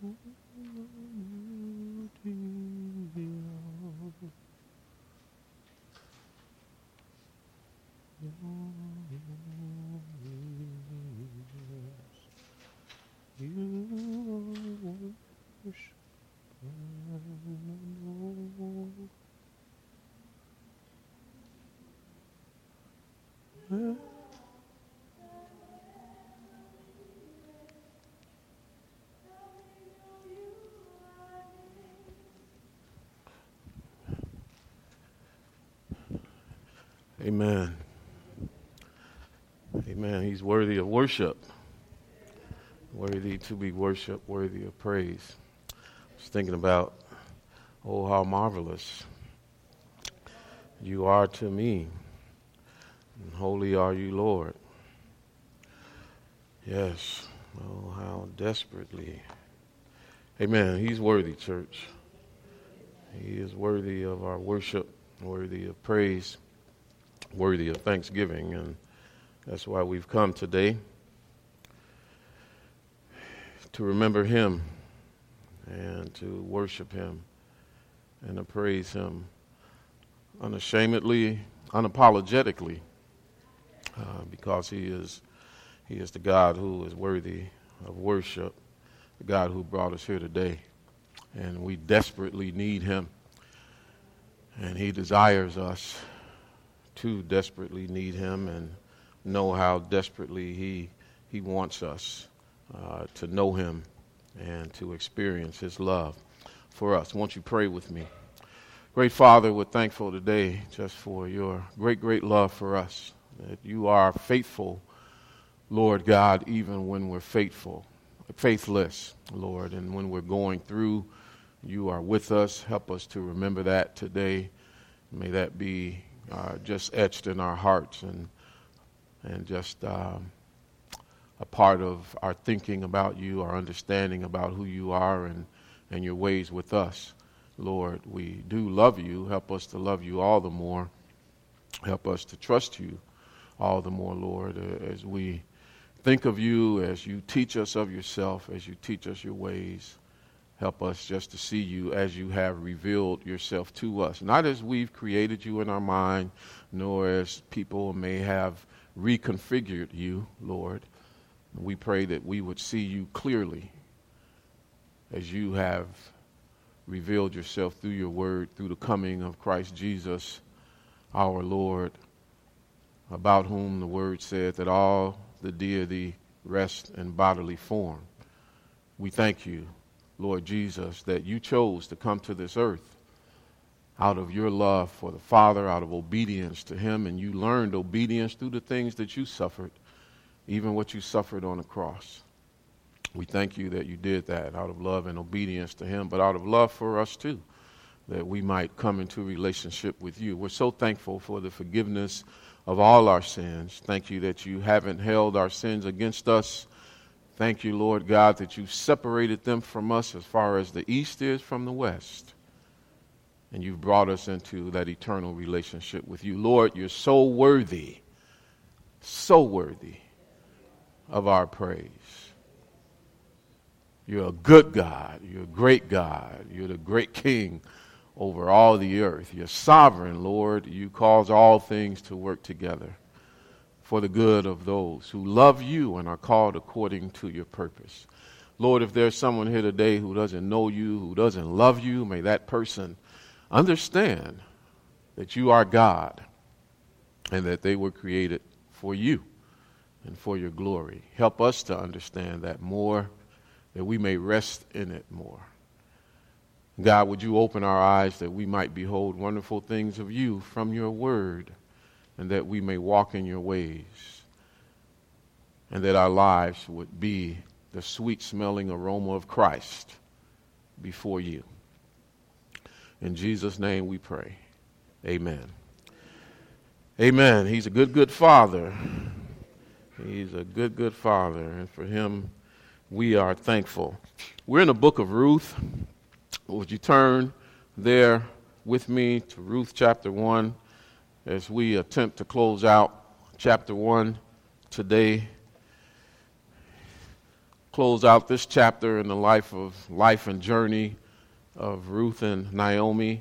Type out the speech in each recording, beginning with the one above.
Amen. Amen. He's worthy of worship, worthy to be worshiped, worthy of praise. I was thinking about, oh, how marvelous you are to me, and holy are you, Lord. Yes. Oh, how desperately. Amen. He's worthy, church. He is worthy of our worship, worthy of praise, worthy of thanksgiving, and that's why we've come today to remember him and to worship him and to praise him unashamedly, unapologetically, because he is the God who is worthy of worship, the God who brought us here today, and we desperately need him, and he desires us to desperately need him and know how desperately he wants us to know him and to experience his love for us. Won't you pray with me? Great Father, we're thankful today just for your great, great love for us, that you are faithful, Lord God, even when we're faithless, Lord, and when we're going through, you are with us. Help us to remember that today. May that be just etched in our hearts and just a part of our thinking about you, our understanding about who you are and your ways with us. Lord, we do love you. Help us to love you all the more. Help us to trust you all the more, Lord, as we think of you, as you teach us of yourself, as you teach us your ways. Help us just to see you as you have revealed yourself to us, not as we've created you in our mind, nor as people may have reconfigured you, Lord. We pray that we would see you clearly as you have revealed yourself through your word, through the coming of Christ Jesus, our Lord, about whom the word said that all the deity rest in bodily form. We thank you, Lord Jesus, that you chose to come to this earth out of your love for the Father, out of obedience to him, and you learned obedience through the things that you suffered, even what you suffered on the cross. We thank you that you did that out of love and obedience to him, but out of love for us too, that we might come into relationship with you. We're so thankful for the forgiveness of all our sins. Thank you that you haven't held our sins against us. Thank you, Lord God, that you've separated them from us as far as the east is from the west. And you've brought us into that eternal relationship with you. Lord, you're so worthy of our praise. You're a good God. You're a great God. You're the great King over all the earth. You're sovereign, Lord. You cause all things to work together for the good of those who love you and are called according to your purpose. Lord, if there's someone here today who doesn't know you, who doesn't love you, may that person understand that you are God and that they were created for you and for your glory. Help us to understand that more, that we may rest in it more. God, would you open our eyes that we might behold wonderful things of you from your word, and that we may walk in your ways, and that our lives would be the sweet-smelling aroma of Christ before you. In Jesus' name we pray. Amen. Amen. He's a good, good Father. He's a good, good Father, and for him we are thankful. We're in the book of Ruth. Would you turn there with me to Ruth chapter 1 as we attempt to close out chapter 1 today. close out this chapter in the life and journey of Ruth and Naomi.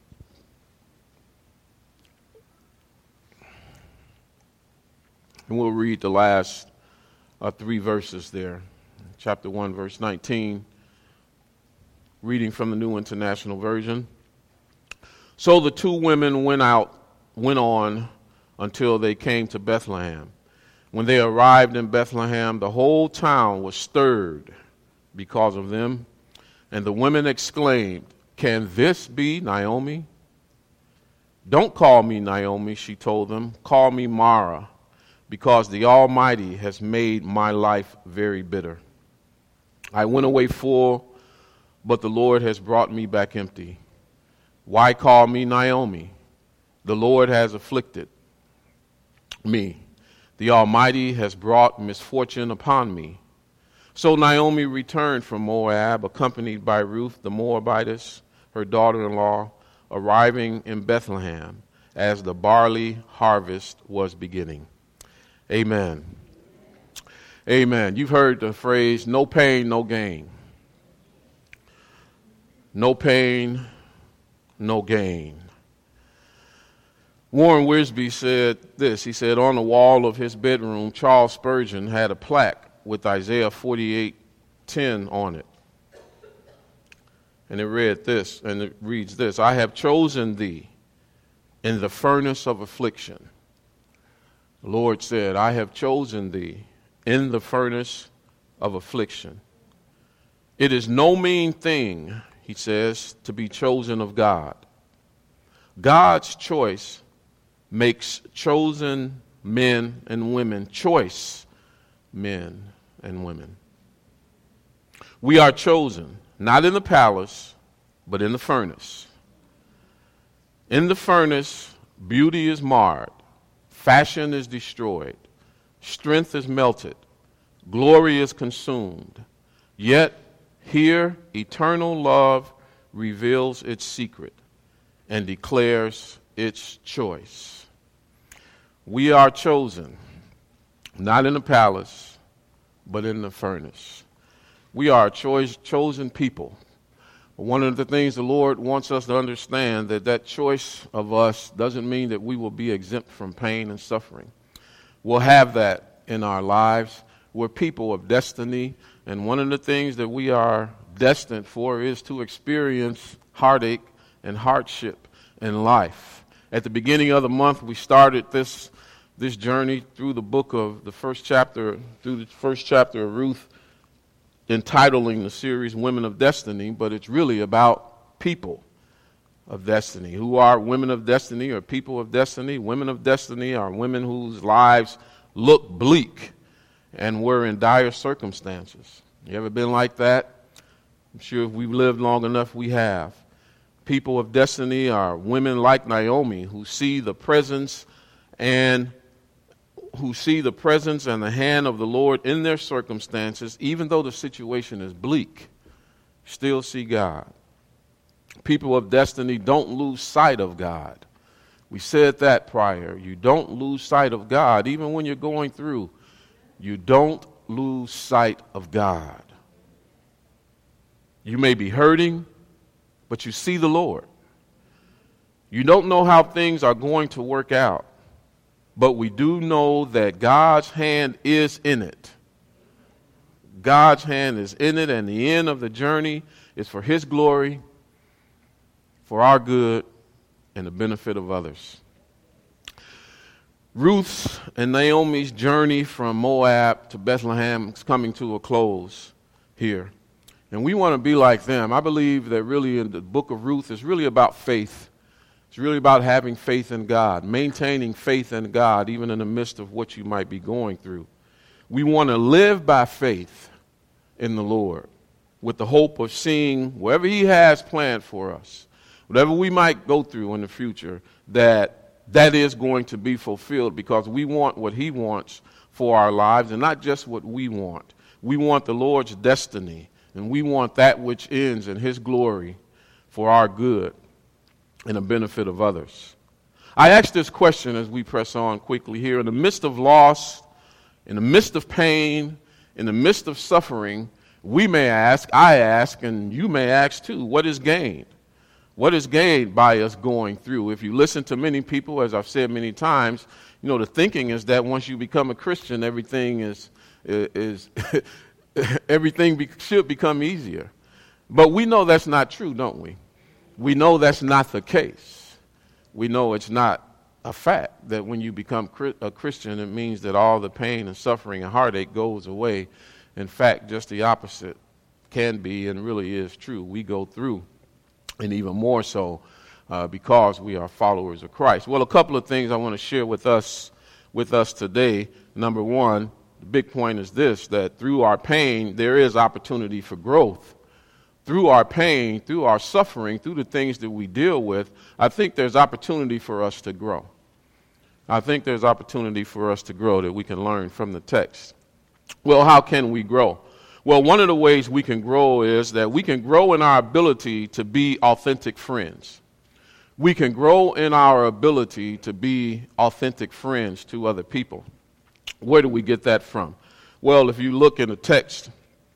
And we'll read the last 3 verses there. Chapter 1, verse 19, reading from the New International Version. So the 2 women went on until they came to Bethlehem. When they arrived in Bethlehem, the whole town was stirred because of them. And the women exclaimed, "Can this be Naomi?" "Don't call me Naomi," she told them. "Call me Mara, because the Almighty has made my life very bitter. I went away full, but the Lord has brought me back empty. Why call me Naomi? The Lord has afflicted me. The Almighty has brought misfortune upon me." So Naomi returned from Moab, accompanied by Ruth the Moabitess, her daughter-in-law, arriving in Bethlehem as the barley harvest was beginning. Amen. Amen. You've heard the phrase, no pain, no gain. No pain, no gain. Warren Wiersbe said this. He said, on the wall of his bedroom, Charles Spurgeon had a plaque with Isaiah 48:10 on it. And it reads this, "I have chosen thee in the furnace of affliction." The Lord said, "I have chosen thee in the furnace of affliction." It is no mean thing, he says, to be chosen of God. God's choice makes chosen men and women choice men and women. We are chosen, not in the palace, but in the furnace. In the furnace, beauty is marred, fashion is destroyed, strength is melted, glory is consumed. Yet here, eternal love reveals its secret and declares its choice. We are chosen, not in the palace, but in the furnace. We are a chosen people. One of the things the Lord wants us to understand, that choice of us doesn't mean that we will be exempt from pain and suffering. We'll have that in our lives. We're people of destiny, and one of the things that we are destined for is to experience heartache and hardship in life. At the beginning of the month, we started this journey through the first chapter of Ruth, entitling the series Women of Destiny, but it's really about people of destiny. Who are women of destiny or people of destiny? Women of destiny are women whose lives look bleak and were in dire circumstances. You ever been like that? I'm sure if we've lived long enough, we have. People of destiny are women like Naomi who see the presence and the hand of the Lord in their circumstances, even though the situation is bleak, still see God. People of destiny don't lose sight of God. We said that prior. You don't lose sight of God, even when you're going through. You don't lose sight of God. You may be hurting, but you see the Lord. You don't know how things are going to work out, but we do know that God's hand is in it. God's hand is in it, and the end of the journey is for His glory, for our good, and the benefit of others. Ruth's and Naomi's journey from Moab to Bethlehem is coming to a close here. And we want to be like them. I believe that really in the book of Ruth is really about faith. It's really about having faith in God, maintaining faith in God, even in the midst of what you might be going through. We want to live by faith in the Lord with the hope of seeing whatever He has planned for us, whatever we might go through in the future, that is going to be fulfilled, because we want what He wants for our lives, and not just what we want. We want the Lord's destiny, and we want that which ends in His glory for our good and the benefit of others. I ask this question as we press on quickly here. In the midst of loss, in the midst of pain, in the midst of suffering, we may ask, I ask, and you may ask too, what is gained? What is gained by us going through? If you listen to many people, as I've said many times, the thinking is that once you become a Christian, everything should become easier. But we know that's not true, don't we? We know that's not the case. We know it's not a fact that when you become a Christian, it means that all the pain and suffering and heartache goes away. In fact, just the opposite can be and really is true. We go through, and even more so because we are followers of Christ. Well, a couple of things I want to share with us today. Number one, the big point is this, that through our pain, there is opportunity for growth. Through our pain, through our suffering, through the things that we deal with, I think there's opportunity for us to grow. I think there's opportunity for us to grow that we can learn from the text. Well, how can we grow? Well, one of the ways we can grow is that we can grow in our ability to be authentic friends. We can grow in our ability to be authentic friends to other people. Where do we get that from? Well, if you look in the text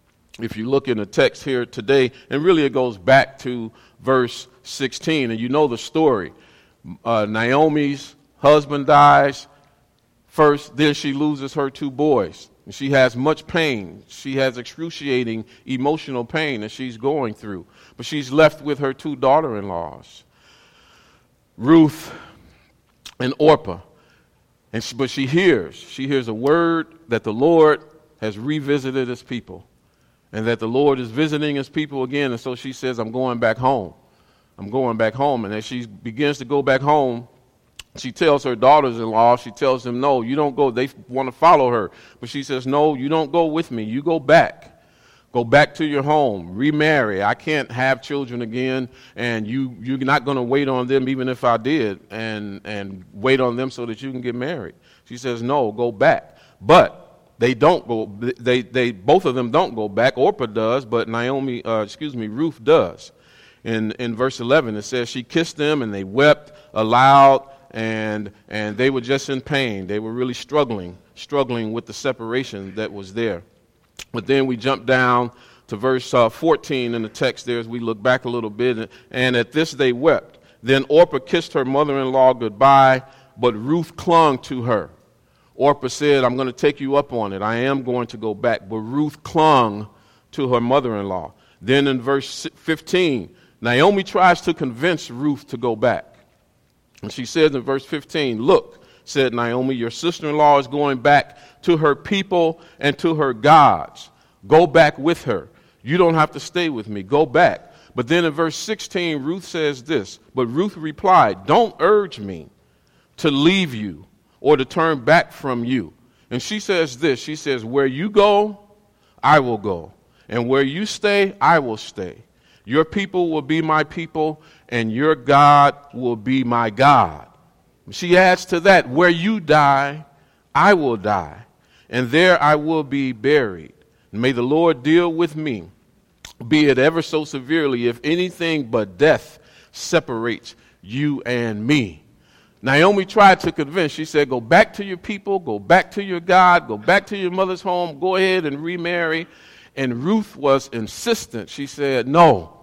here today, and really it goes back to verse 16, and you know the story. Naomi's husband dies first, then she loses her 2 boys. And she has much pain. She has excruciating emotional pain that she's going through. But she's left with her 2 daughter-in-laws, Ruth and Orpah. But she hears a word that the Lord has revisited his people, and that the Lord is visiting his people again. And so she says, I'm going back home. I'm going back home. And as she begins to go back home, she tells her daughters-in-law, she tells them, no, you don't go. They want to follow her. But she says, no, you don't go with me. You go back. Go back to your home. Remarry. I can't have children again, and you're not going to wait on them, even if I did, and wait on them so that you can get married. She says, no, go back. But they don't go. They both of them don't go back. Orpah does, but Ruth does. In verse 11, it says she kissed them, and they wept aloud. And they were just in pain. They were really struggling with the separation that was there. But then we jump down to verse 14 in the text there as we look back a little bit. And at this they wept. Then Orpah kissed her mother-in-law goodbye, but Ruth clung to her. Orpah said, I'm going to take you up on it. I am going to go back. But Ruth clung to her mother-in-law. Then in verse 15, Naomi tries to convince Ruth to go back. And she says in verse 15, look, said Naomi, your sister-in-law is going back to her people and to her gods. Go back with her. You don't have to stay with me. Go back. But then in verse 16, Ruth says this, but Ruth replied, don't urge me to leave you or to turn back from you. And she says this, she says, where you go, I will go. And where you stay, I will stay. Your people will be my people, and your God will be my God. She adds to that, where you die, I will die, and there I will be buried. May the Lord deal with me, be it ever so severely, if anything but death separates you and me. Naomi tried to convince. She said, go back to your people, go back to your God, go back to your mother's home, go ahead and remarry. And Ruth was insistent. She said, no,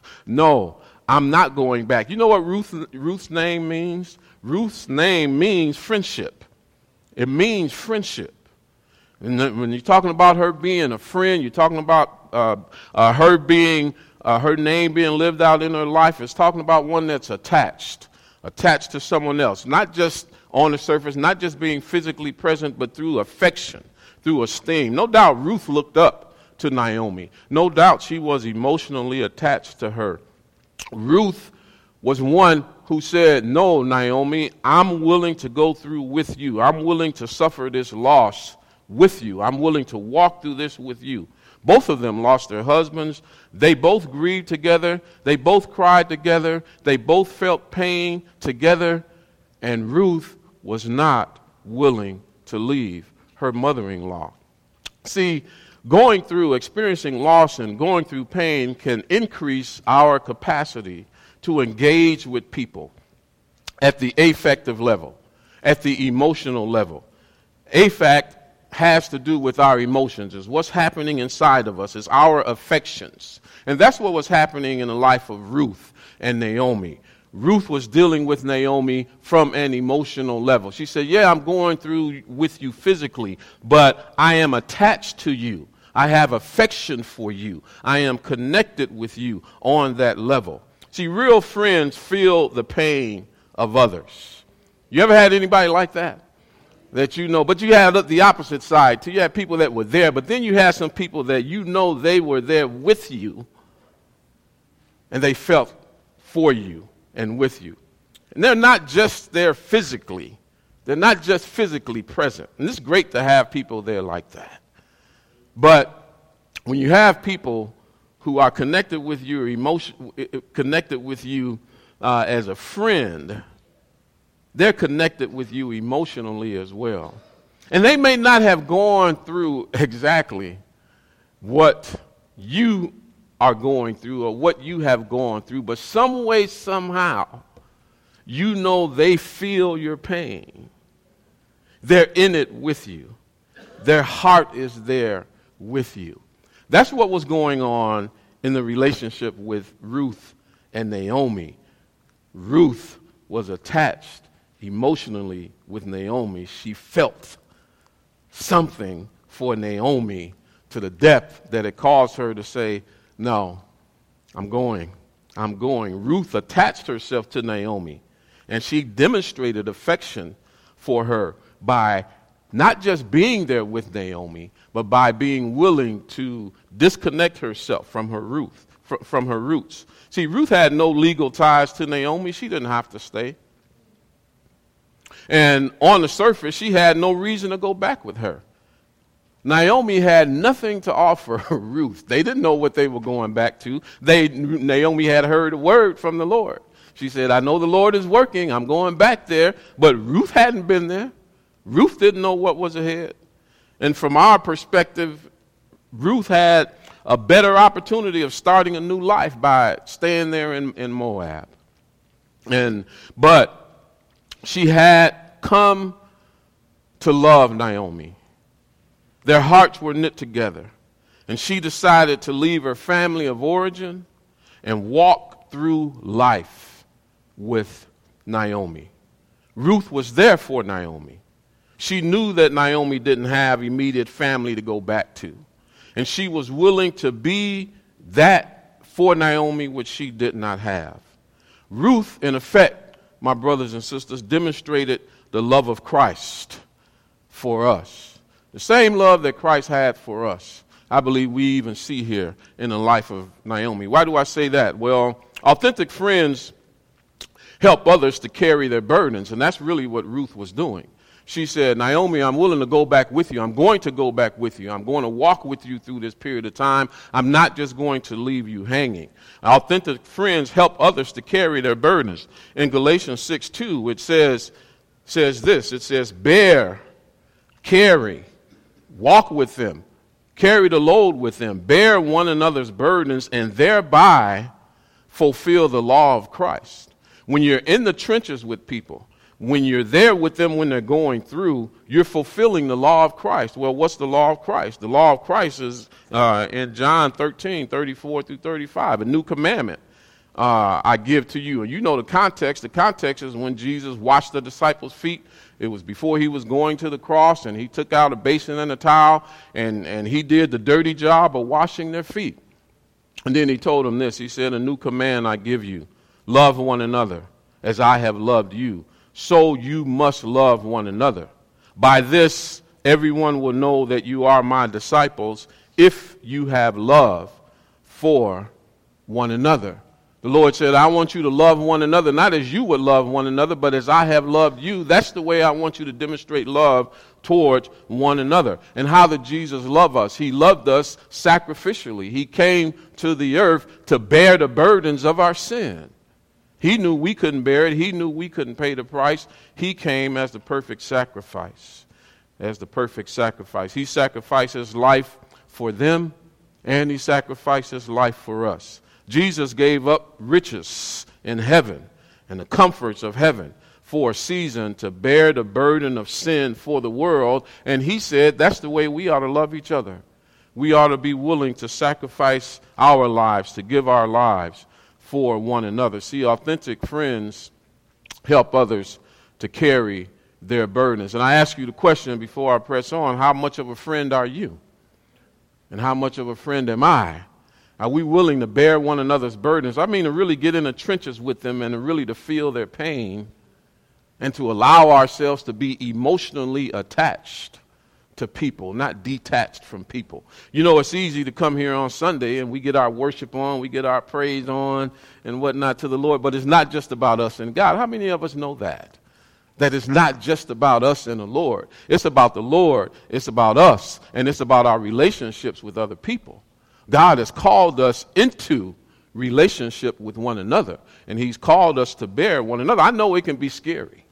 I'm not going back. You know what Ruth's name means? Ruth's name means friendship. It means friendship. And when you're talking about her being a friend, you're talking about her name being lived out in her life. It's talking about one that's attached to someone else. Not just on the surface, not just being physically present, but through affection, through esteem. No doubt Ruth looked up to Naomi. No doubt she was emotionally attached to her. Ruth was one who said, no, Naomi, I'm willing to go through with you. I'm willing to suffer this loss with you. I'm willing to walk through this with you. Both of them lost their husbands. They both grieved together. They both cried together. They both felt pain together. And Ruth was not willing to leave her mother-in-law. See, experiencing loss and going through pain can increase our capacity to engage with people at the affective level, at the emotional level. has to do with our emotions. It's what's happening inside of us. It's our affections. And that's what was happening in the life of Ruth and Naomi. Ruth was dealing with Naomi from an emotional level. She said, yeah, I'm going through with you physically, but I am attached to you. I have affection for you. I am connected with you on that level. See, real friends feel the pain of others. You ever had anybody like that? That you know, but you had the opposite side too. You had people that were there, but then you had some people that you know they were there with you, and they felt for you and with you. And they're not just there physically. They're not just physically present. And it's great to have people there like that. But when you have people who are connected with you, connected with you as a friend, they're connected with you emotionally as well. And they may not have gone through exactly what you are going through or what you have gone through, but some way, somehow, you know they feel your pain. They're in it with you. Their heart is there with you. That's what was going on in the relationship with Ruth and Naomi. Ruth was attached emotionally with Naomi. She felt something for Naomi to the depth that it caused her to say, no, I'm going. Ruth attached herself to Naomi, and she demonstrated affection for her by not just being there with Naomi, but by being willing to disconnect herself from her roots. See, Ruth had no legal ties to Naomi. She didn't have to stay. And on the surface, she had no reason to go back with her. Naomi had nothing to offer Ruth. They didn't know what they were going back to. Naomi had heard a word from the Lord. She said, I know the Lord is working. I'm going back there. But Ruth hadn't been there. Ruth didn't know what was ahead. And from our perspective, Ruth had a better opportunity of starting a new life by staying there in Moab. But she had come to love Naomi. Their hearts were knit together. And she decided to leave her family of origin and walk through life with Naomi. Ruth was there for Naomi. She knew that Naomi didn't have immediate family to go back to. And she was willing to be that for Naomi which she did not have. Ruth, in effect, my brothers and sisters, demonstrated the love of Christ for us. The same love that Christ had for us, I believe we even see here in the life of Naomi. Why do I say that? Well, authentic friends help others to carry their burdens, and that's really what Ruth was doing. She said, Naomi, I'm willing to go back with you. I'm going to go back with you. I'm going to walk with you through this period of time. I'm not just going to leave you hanging. Authentic friends help others to carry their burdens. In Galatians 6:2, it says this. It says, bear, carry, walk with them, carry the load with them, bear one another's burdens, and thereby fulfill the law of Christ. When you're in the trenches with people, when you're there with them when they're going through, you're fulfilling the law of Christ. Well, what's the law of Christ? The law of Christ is in John 13:34-35, a new commandment I give to you. And you know the context. The context is when Jesus washed the disciples' feet. It was before he was going to the cross, and he took out a basin and a towel, and he did the dirty job of washing their feet. And then he told them this. He said, a new command I give you. Love one another as I have loved you. So you must love one another. By this, everyone will know that you are my disciples if you have love for one another. The Lord said, I want you to love one another, not as you would love one another, but as I have loved you. That's the way I want you to demonstrate love towards one another. And how did Jesus love us? He loved us sacrificially. He came to the earth to bear the burdens of our sin. He knew we couldn't bear it. He knew we couldn't pay the price. He came as the perfect sacrifice. As the perfect sacrifice. He sacrificed his life for them, and he sacrificed his life for us. Jesus gave up riches in heaven and the comforts of heaven for a season to bear the burden of sin for the world. And he said that's the way we ought to love each other. We ought to be willing to sacrifice our lives, to give our lives for one another. See, authentic friends help others to carry their burdens. And I ask you the question before I press on, how much of a friend are you? And how much of a friend am I? Are we willing to bear one another's burdens? I mean, to really get in the trenches with them and to really to feel their pain and to allow ourselves to be emotionally attached to people, not detached from people. You know, it's easy to come here on Sunday and we get our worship on, we get our praise on and whatnot to the Lord, but it's not just about us and God. How many of us know that? That it's not just about us and the Lord. It's about the Lord, it's about us, and it's about our relationships with other people. God has called us into relationship with one another, and he's called us to bear one another. I know it can be scary.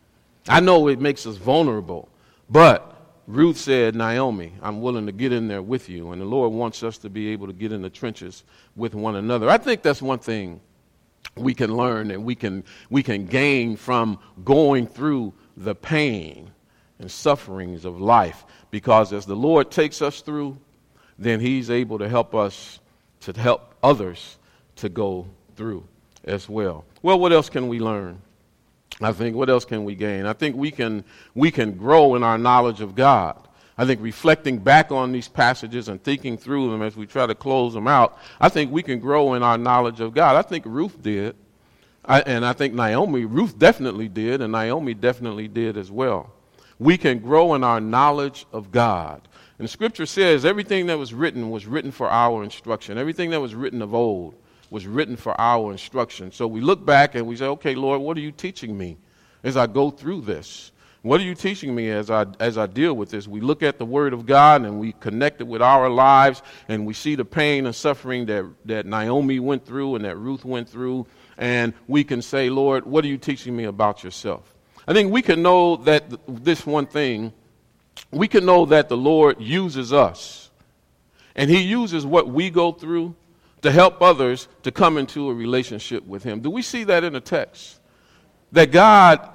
I know it makes us vulnerable, but Ruth said, Naomi, I'm willing to get in there with you. And the Lord wants us to be able to get in the trenches with one another. I think that's one thing we can learn and we can gain from going through the pain and sufferings of life. Because as the Lord takes us through, then he's able to help us to help others to go through as well. Well, what else can we learn? I think, what else can we gain? I think we can grow in our knowledge of God. I think reflecting back on these passages and thinking through them as we try to close them out, I think we can grow in our knowledge of God. I think Ruth did, and I think Ruth definitely did, and Naomi definitely did as well. We can grow in our knowledge of God. And Scripture says everything that was written for our instruction. Everything that was written of old was written for our instruction. So we look back and we say, okay, Lord, what are you teaching me as I go through this? What are you teaching me as I deal with this? We look at the Word of God and we connect it with our lives and we see the pain and suffering that Naomi went through and that Ruth went through. And we can say, Lord, what are you teaching me about yourself? I think we can know that this one thing, we can know that the Lord uses us. And he uses what we go through to help others to come into a relationship with him. Do we see that in the text? That God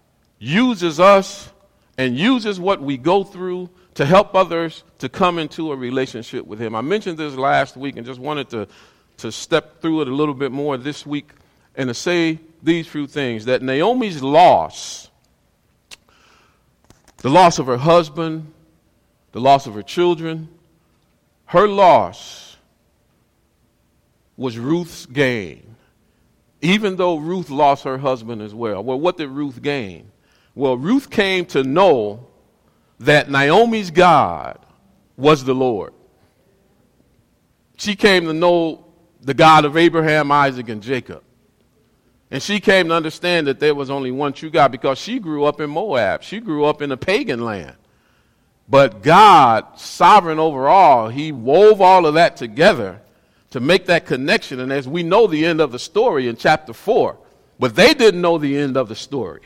uses us and uses what we go through to help others to come into a relationship with him. I mentioned this last week and just wanted to step through it a little bit more this week and to say these few things. That Naomi's loss, the loss of her husband, the loss of her children, her loss was Ruth's gain, even though Ruth lost her husband as well. Well, what did Ruth gain? Well, Ruth came to know that Naomi's God was the Lord. She came to know the God of Abraham, Isaac, and Jacob. And she came to understand that there was only one true God because she grew up in Moab. She grew up in a pagan land. But God, sovereign over all, he wove all of that together to make that connection. And as we know the end of the story in chapter 4, but they didn't know the end of the story.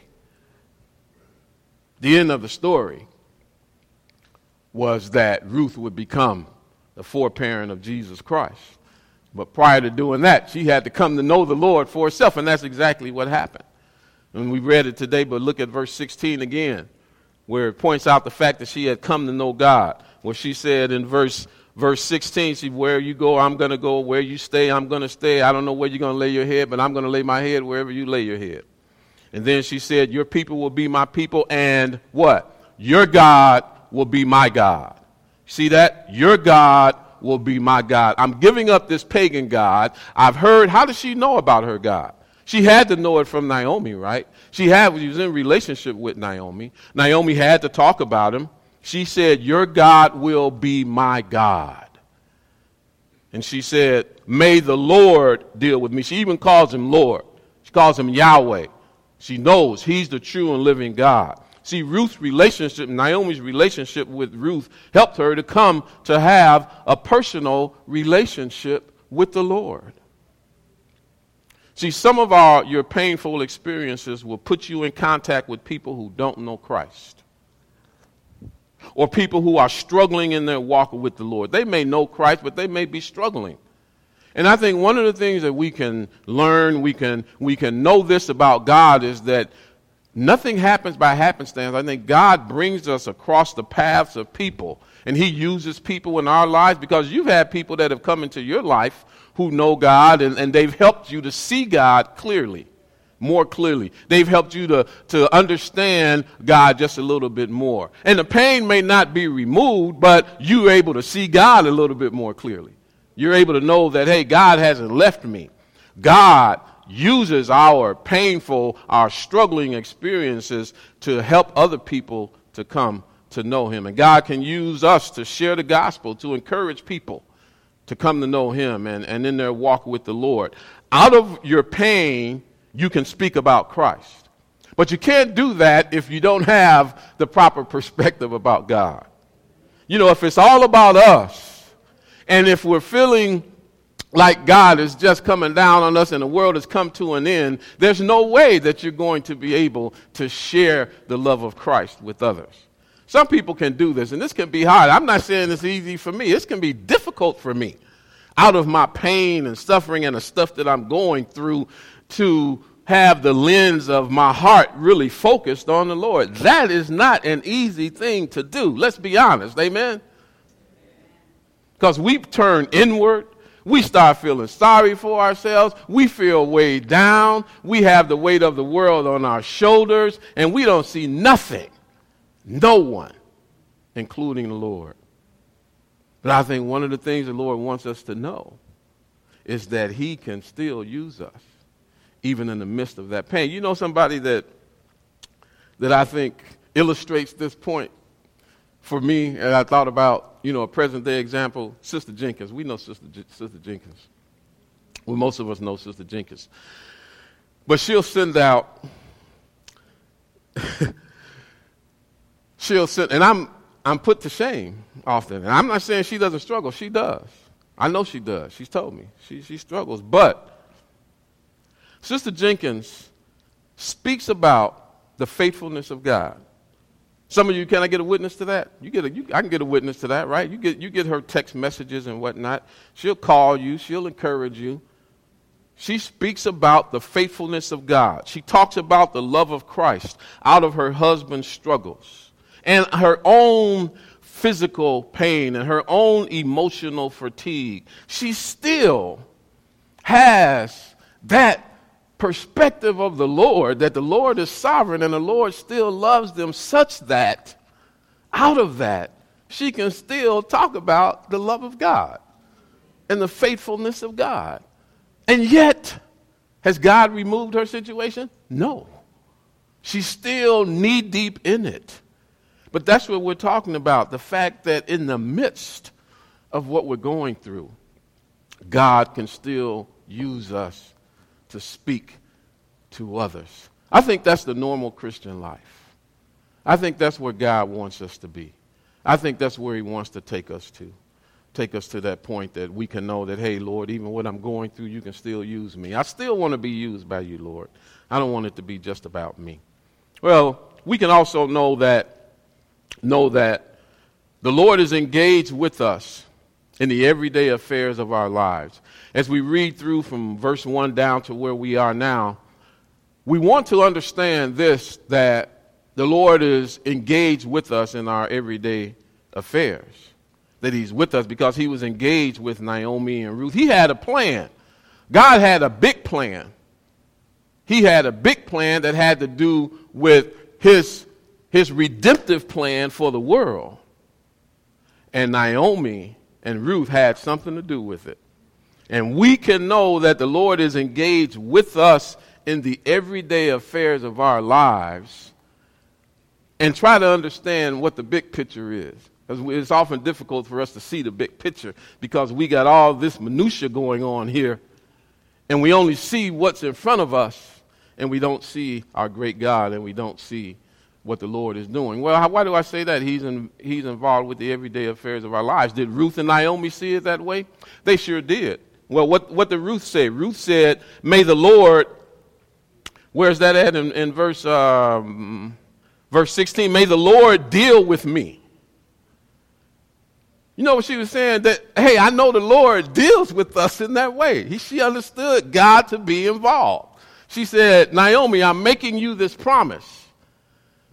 The end of the story was that Ruth would become the foreparent of Jesus Christ. But prior to doing that, she had to come to know the Lord for herself, and that's exactly what happened. And we read it today, but look at verse 16 again, where it points out the fact that she had come to know God. Where she said in verse 16, she, where you go, I'm going to go. Where you stay, I'm going to stay. I don't know where you're going to lay your head, but I'm going to lay my head wherever you lay your head. And then she said, your people will be my people, and what? Your God will be my God. See that? Your God will be my God. I'm giving up this pagan God. I've heard, how does she know about her God? She had to know it from Naomi, right? She was in relationship with Naomi. Naomi had to talk about him. She said, your God will be my God. And she said, may the Lord deal with me. She even calls him Lord. She calls him Yahweh. She knows he's the true and living God. See, Ruth's relationship, Naomi's relationship with Ruth helped her to come to have a personal relationship with the Lord. See, some of your painful experiences will put you in contact with people who don't know Christ, or people who are struggling in their walk with the Lord. They may know Christ, but they may be struggling. And I think one of the things that we can learn, we can know this about God is that Nothing happens by happenstance. I think God brings us across the paths of people, and he uses people in our lives, because you've had people that have come into your life who know God, and they've helped you to see God clearly, more clearly. They've helped you to understand God just a little bit more. And the pain may not be removed, but you're able to see God a little bit more clearly. You're able to know that, hey, God hasn't left me. God uses our painful, our struggling experiences to help other people to come to know him. And God can use us to share the gospel, to encourage people to come to know him and in their walk with the Lord. Out of your pain, you can speak about Christ. But you can't do that if you don't have the proper perspective about God. You know, if it's all about us, and if we're feeling like God is just coming down on us and the world has come to an end, there's no way that you're going to be able to share the love of Christ with others. Some people can do this, and this can be hard. I'm not saying it's easy for me. This can be difficult for me, out of my pain and suffering and the stuff that I'm going through, to have the lens of my heart really focused on the Lord. That is not an easy thing to do. Let's be honest. Amen? Because we turn inward. We start feeling sorry for ourselves. We feel weighed down. We have the weight of the world on our shoulders, and we don't see nothing, no one, including the Lord. But I think one of the things the Lord wants us to know is that he can still use us, even in the midst of that pain. You know somebody that I think illustrates this point for me, and I thought about, you know, a present-day example, Sister Jenkins. We know Sister Jenkins. Well, most of us know Sister Jenkins. But she'll send out, and I'm put to shame often. And I'm not saying she doesn't struggle. She does. I know she does. She's told me. She struggles. But Sister Jenkins speaks about the faithfulness of God. Some of you, can I get a witness to that? I can get a witness to that, right? You get her text messages and whatnot. She'll call you. She'll encourage you. She speaks about the faithfulness of God. She talks about the love of Christ out of her husband's struggles and her own physical pain and her own emotional fatigue. She still has that perspective of the Lord, that the Lord is sovereign and the Lord still loves them, such that out of that she can still talk about the love of God and the faithfulness of God. And yet, has God removed her situation? No. She's still knee deep in it. But that's what we're talking about, the fact that in the midst of what we're going through, God can still use us to speak to others. I think that's the normal Christian life. I think that's where God wants us to be. I think that's where he wants to take us to that point that we can know that, hey, Lord, even what I'm going through, you can still use me. I still want to be used by you, Lord. I don't want it to be just about me. Well, we can also know that the Lord is engaged with us in the everyday affairs of our lives. As we read through from verse 1 down to where we are now, we want to understand this, that the Lord is engaged with us in our everyday affairs. That he's with us because he was engaged with Naomi and Ruth. He had a plan. God had a big plan. He had a big plan that had to do with his redemptive plan for the world. And Naomi and Ruth had something to do with it. And we can know that the Lord is engaged with us in the everyday affairs of our lives and try to understand what the big picture is. It's often difficult for us to see the big picture because we got all this minutia going on here and we only see what's in front of us and we don't see our great God and we don't see what the Lord is doing. Well, why do I say that? He's involved with the everyday affairs of our lives. Did Ruth and Naomi see it that way? They sure did. Well, what did Ruth say? Ruth said, may the Lord, where's that at in verse 16? May the Lord deal with me. You know what she was saying? That, hey, I know the Lord deals with us in that way. She understood God to be involved. She said, Naomi, I'm making you this promise.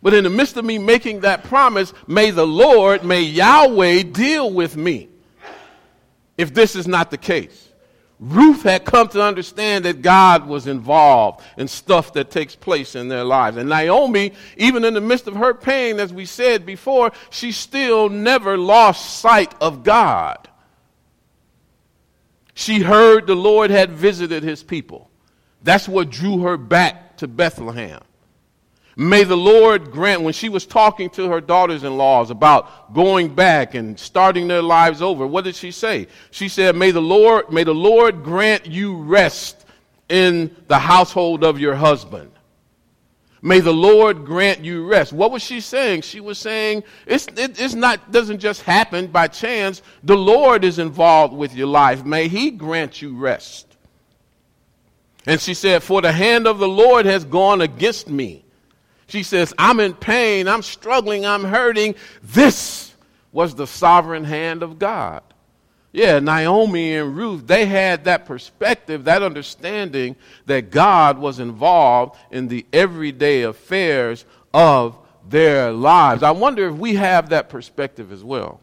But in the midst of me making that promise, may Yahweh deal with me if this is not the case. Ruth had come to understand that God was involved in stuff that takes place in their lives. And Naomi, even in the midst of her pain, as we said before, she still never lost sight of God. She heard the Lord had visited his people. That's what drew her back to Bethlehem. May the Lord grant, when she was talking to her daughters-in-laws about going back and starting their lives over, what did she say? She said, may the Lord grant you rest in the household of your husband. May the Lord grant you rest. What was she saying? She was saying doesn't just happen by chance. The Lord is involved with your life. May he grant you rest. And she said, for the hand of the Lord has gone against me. She says, I'm in pain, I'm struggling, I'm hurting. This was the sovereign hand of God. Yeah, Naomi and Ruth, they had that perspective, that understanding that God was involved in the everyday affairs of their lives. I wonder if we have that perspective as well.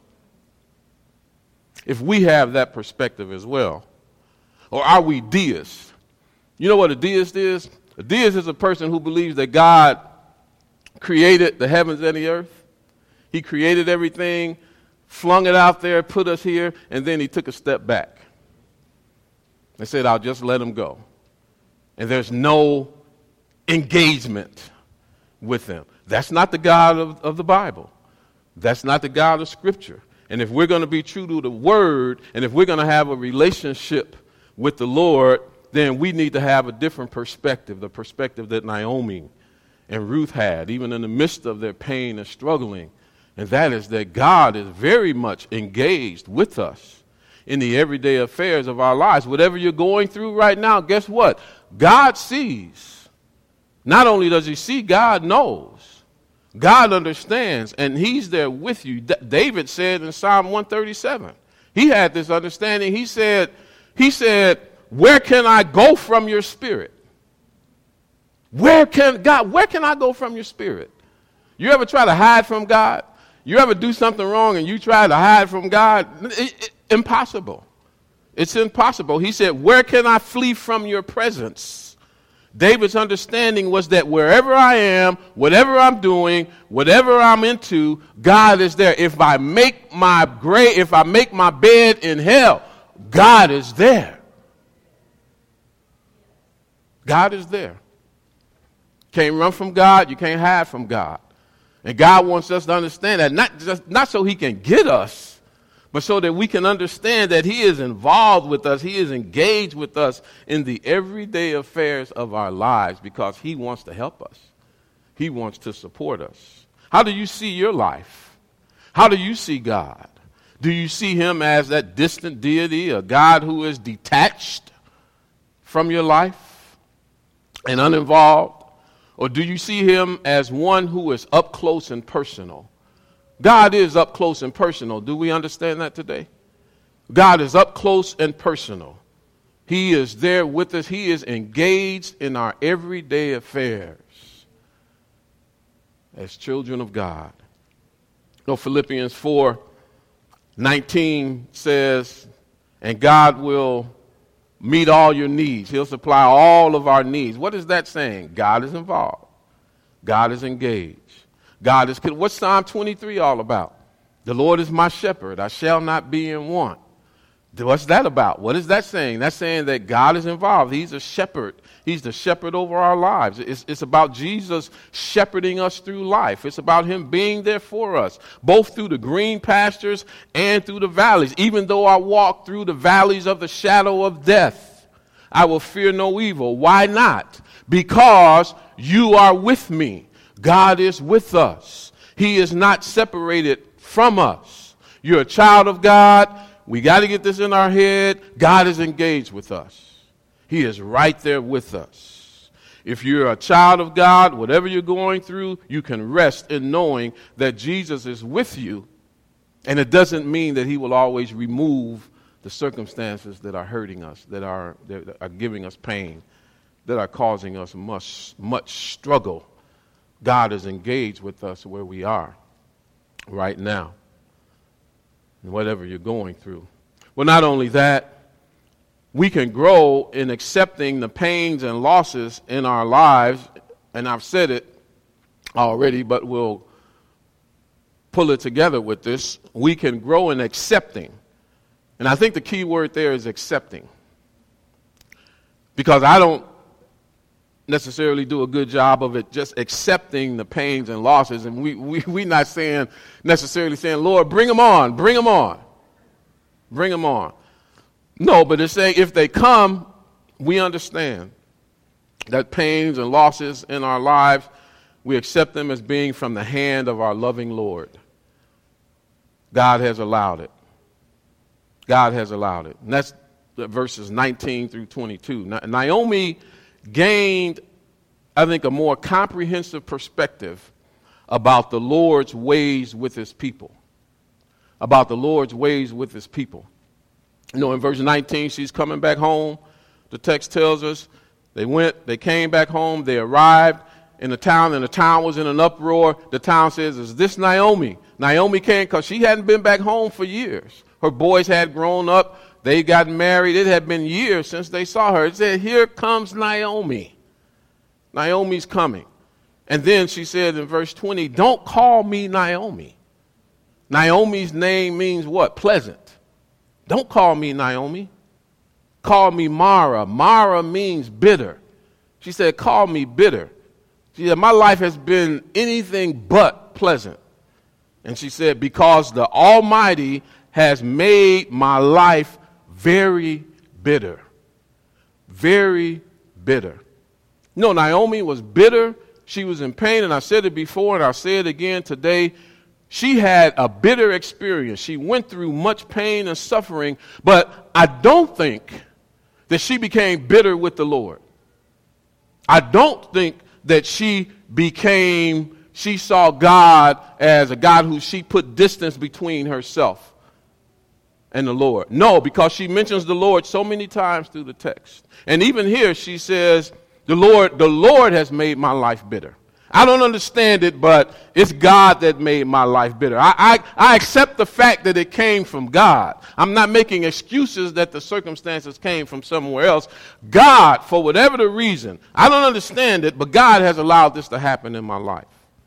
If we have that perspective as well. Or are we deists? You know what a deist is? A deist is a person who believes that God created the heavens and the earth. He created everything, flung it out there, put us here, and then he took a step back and said, I'll just let him go. And there's no engagement with him. That's not the God of the Bible. That's not the God of Scripture. And if we're going to be true to the Word, and if we're going to have a relationship with the Lord, then we need to have a different perspective, the perspective that Naomi and Ruth had, even in the midst of their pain and struggling. And that is that God is very much engaged with us in the everyday affairs of our lives. Whatever you're going through right now, guess what? God sees. Not only does he see, God knows. God understands, and he's there with you. David said in Psalm 137, he had this understanding. He said, where can I go from your spirit? Where can I go from your spirit? You ever try to hide from God? You ever do something wrong and you try to hide from God? Impossible. It's impossible. He said, where can I flee from your presence? David's understanding was that wherever I am, whatever I'm doing, whatever I'm into, God is there. If I make my bed in hell, God is there. God is there. Can't run from God, you can't hide from God. And God wants us to understand that, not so he can get us, but so that we can understand that he is involved with us, he is engaged with us in the everyday affairs of our lives because he wants to help us. He wants to support us. How do you see your life? How do you see God? Do you see him as that distant deity, a God who is detached from your life and uninvolved? Or do you see him as one who is up close and personal? God is up close and personal. Do we understand that today? God is up close and personal. He is there with us. He is engaged in our everyday affairs as children of God. Philippians 4:19 says, and God will meet all your needs. He'll supply all of our needs. What is that saying? God is involved. God is engaged. What's Psalm 23 all about? The Lord is my shepherd. I shall not be in want. What's that about? What is that saying? That's saying that God is involved. He's a shepherd. He's the shepherd over our lives. It's about Jesus shepherding us through life. It's about him being there for us, both through the green pastures and through the valleys. Even though I walk through the valleys of the shadow of death, I will fear no evil. Why not? Because you are with me. God is with us. He is not separated from us. You're a child of God. We got to get this in our head. God is engaged with us. He is right there with us. If you're a child of God, whatever you're going through, you can rest in knowing that Jesus is with you. And it doesn't mean that he will always remove the circumstances that are hurting us, that are giving us pain, that are causing us much struggle God is engaged with us where we are right now, and whatever you're going through. Well, not only that, we can grow in accepting the pains and losses in our lives, and I've said it already, but we'll pull it together with this. We can grow in accepting, and I think the key word there is accepting, because I don't necessarily do a good job of it just accepting the pains and losses, and we not necessarily saying, Lord, bring them on, bring them on, bring them on. No, but it's saying if they come, we understand that pains and losses in our lives, we accept them as being from the hand of our loving Lord. God has allowed it. God has allowed it. And that's verses 19 through 22. Naomi gained, I think, a more comprehensive perspective about the Lord's ways with his people. About the Lord's ways with his people. You know, in verse 19, she's coming back home. The text tells us they came back home, they arrived in the town, and the town was in an uproar. The town says, is this Naomi? Naomi came because she hadn't been back home for years. Her boys had grown up. They got married. It had been years since they saw her. It said, here comes Naomi. Naomi's coming. And then she said in verse 20, don't call me Naomi. Naomi's name means what? Pleasant. Don't call me Naomi. Call me Mara. Mara means bitter. She said, call me bitter. She said, my life has been anything but pleasant. And she said, because the Almighty has made my life very bitter. Very bitter. No, Naomi was bitter. She was in pain, and I said it before, and I'll say it again today. She had a bitter experience. She went through much pain and suffering, but I don't think that she became bitter with the Lord. I don't think that she saw God as a God who she put distance between herself and the Lord. No, because she mentions the Lord so many times through the text. And even here she says, the Lord has made my life bitter. I don't understand it, but it's God that made my life bitter. I accept the fact that it came from God. I'm not making excuses that the circumstances came from somewhere else. God, for whatever the reason, I don't understand it, but God has allowed this to happen in my life.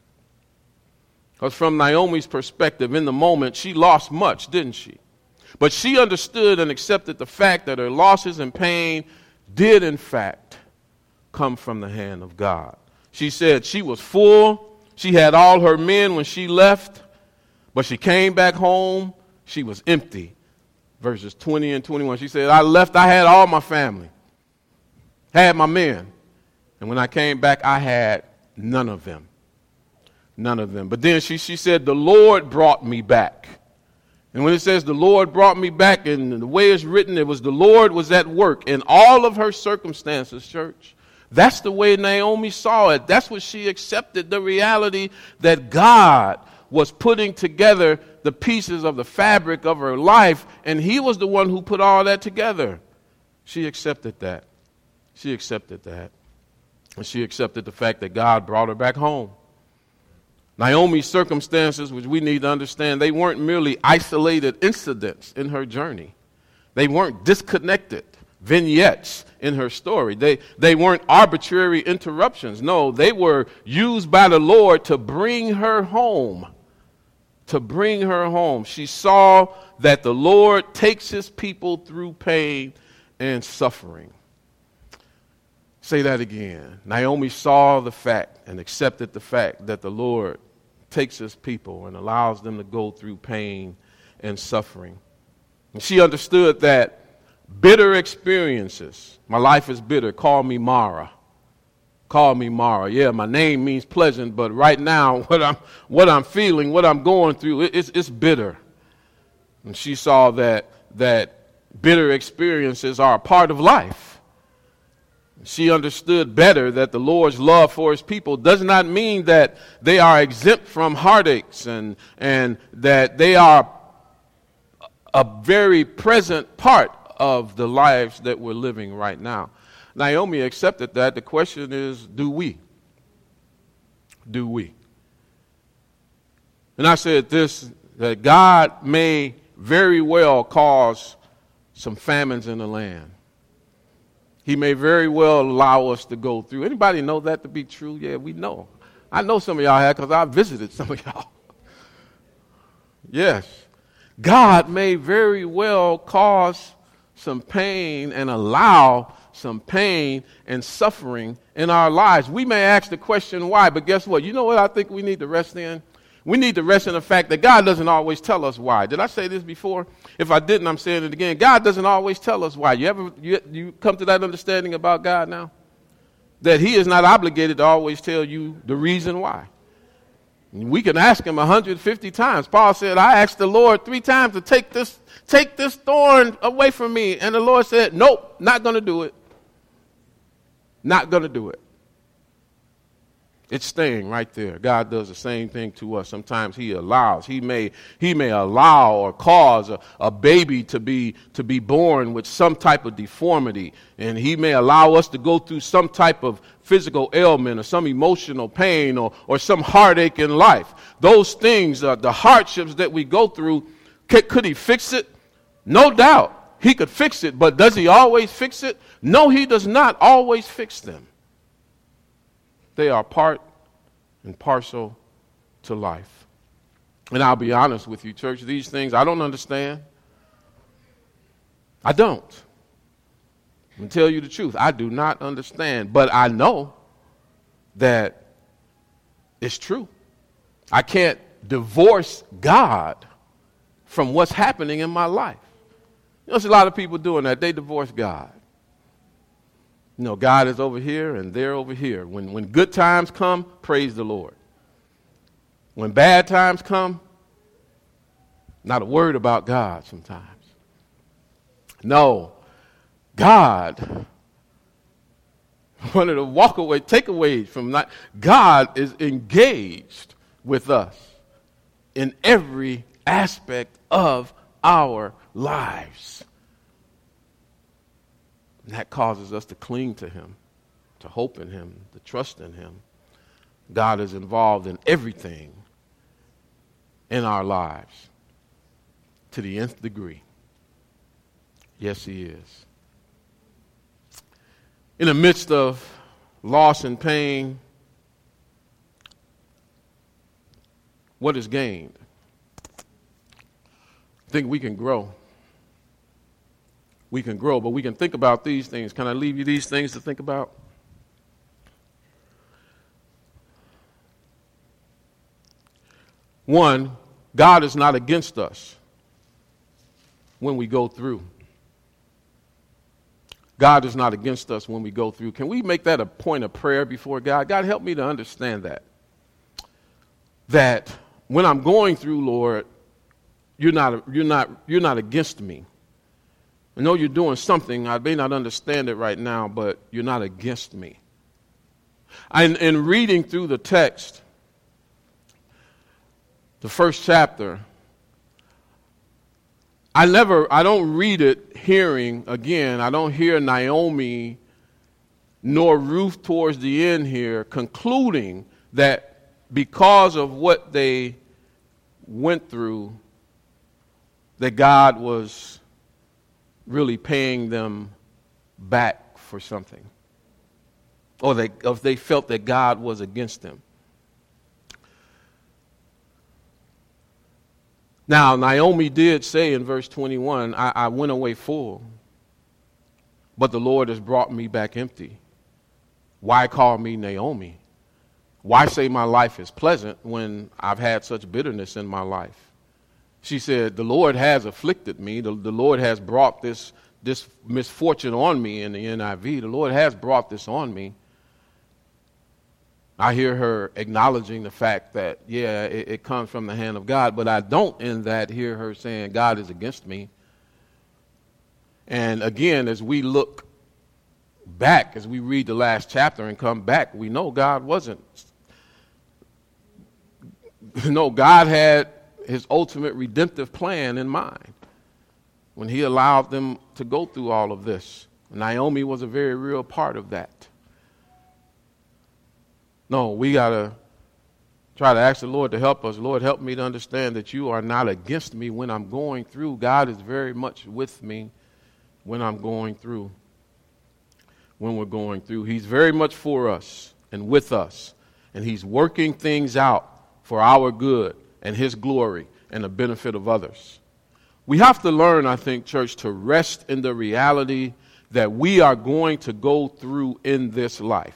Because from Naomi's perspective, in the moment, she lost much, didn't she? But she understood and accepted the fact that her losses and pain did, in fact, come from the hand of God. She said she was full. She had all her men when she left, but she came back home. She was empty. Verses 20 and 21. She said, I left. I had all my family, had my men. And when I came back, I had none of them. None of them. But then she said, the Lord brought me back. And when it says the Lord brought me back, and the way it's written, it was the Lord was at work in all of her circumstances, church. That's the way Naomi saw it. That's what she accepted, the reality that God was putting together the pieces of the fabric of her life, and he was the one who put all that together. She accepted that. She accepted that. And she accepted the fact that God brought her back home. Naomi's circumstances, which we need to understand, they weren't merely isolated incidents in her journey. They weren't disconnected vignettes in her story. They weren't arbitrary interruptions. No, they were used by the Lord to bring her home. To bring her home. She saw that the Lord takes his people through pain and suffering. Say that again. Naomi saw the fact and accepted the fact that the Lord takes his people and allows them to go through pain and suffering. And she understood that bitter experiences. My life is bitter. Call me Mara. Call me Mara. Yeah, my name means pleasant, but right now what I'm feeling, what I'm going through, it's bitter. And she saw that bitter experiences are a part of life. She understood better that the Lord's love for his people does not mean that they are exempt from heartaches and that they are a very present part of the lives that we're living right now. Naomi accepted that. The question is, do we? do we? And I said this, that God may very well cause some famines in the land. He may very well allow us to go through. Anybody know that to be true? Yeah, we know. I know some of y'all have because I visited some of y'all. Yes. God may very well cause some pain and allow some pain and suffering in our lives. We may ask the question why, but guess what? You know what I think we need to rest in? We need to rest in the fact that God doesn't always tell us why. Did I say this before? If I didn't, I'm saying it again. God doesn't always tell us why. You come to that understanding about God now? That he is not obligated to always tell you the reason why. We can ask him 150 times. Paul said, I asked the Lord 3 times to take this thorn away from me. And the Lord said, nope, not going to do it. Not going to do it. It's staying right there. God does the same thing to us. Sometimes he may allow or cause a baby to be born with some type of deformity. And he may allow us to go through some type of physical ailment or some emotional pain or some heartache in life. Those things, the hardships that we go through, could he fix it? No doubt. He could fix it, but does he always fix it? No, he does not always fix them. They are part and parcel to life. And I'll be honest with you, church, these things I don't understand. I don't. I'm going to tell you the truth. I do not understand, but I know that it's true. I can't divorce God from what's happening in my life. You know, there's a lot of people doing that. They divorce God. You know, God is over here and they're over here. When good times come, praise the Lord. When bad times come, not a word about God sometimes. No, God, one of the takeaways from that, God is engaged with us in every aspect of our lives. And that causes us to cling to him, to hope in him, to trust in him. God is involved in everything in our lives to the nth degree. Yes, he is. In the midst of loss and pain, what is gained? I think we can grow. We can grow, but we can think about these things. Can I leave you these things to think about? One, God is not against us when we go through. God is not against us when we go through. Can we make that a point of prayer before God? God, help me to understand that. That when I'm going through, Lord, you're not against me. I know you're doing something. I may not understand it right now, but you're not against me. In reading through the text, the first chapter, I don't read it hearing, again, I don't hear Naomi nor Ruth towards the end here concluding that because of what they went through, that God was really paying them back for something. Or if they felt that God was against them. Now, Naomi did say in verse 21, I went away full, but the Lord has brought me back empty. Why call me Naomi? Why say my life is pleasant when I've had such bitterness in my life? She said, the Lord has afflicted me. The Lord has brought this misfortune on me in the NIV. The Lord has brought this on me. I hear her acknowledging the fact that, yeah, it comes from the hand of God, but I don't in that hear her saying God is against me. And again, as we look back, as we read the last chapter and come back, we know God wasn't. No, God had his ultimate redemptive plan in mind when he allowed them to go through all of this. Naomi was a very real part of that. No, we got to Try to ask the Lord to help us. Lord, help me to understand that you are not against me when I'm going through. God is very much with me when I'm going through. When we're going through, he's very much for us and with us. And he's working things out for our good and his glory and the benefit of others. We have to learn, I think, church, to rest in the reality that we are going to go through in this life.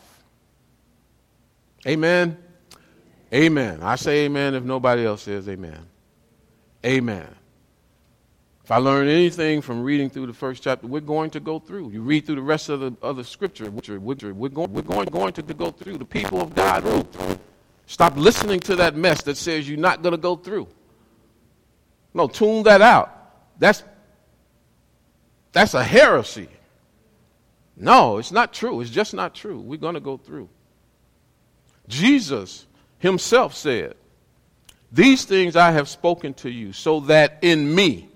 Amen? Amen. I say amen if nobody else says amen. Amen. If I learn anything from reading through the first chapter, we're going to go through. You read through the rest of the scripture, we're going to go through. The people of God. Stop listening to that mess that says you're not going to go through. No, tune that out. That's a heresy. No, it's not true. It's just not true. We're going to go through. Jesus himself said, "These things I have spoken to you so that in me,"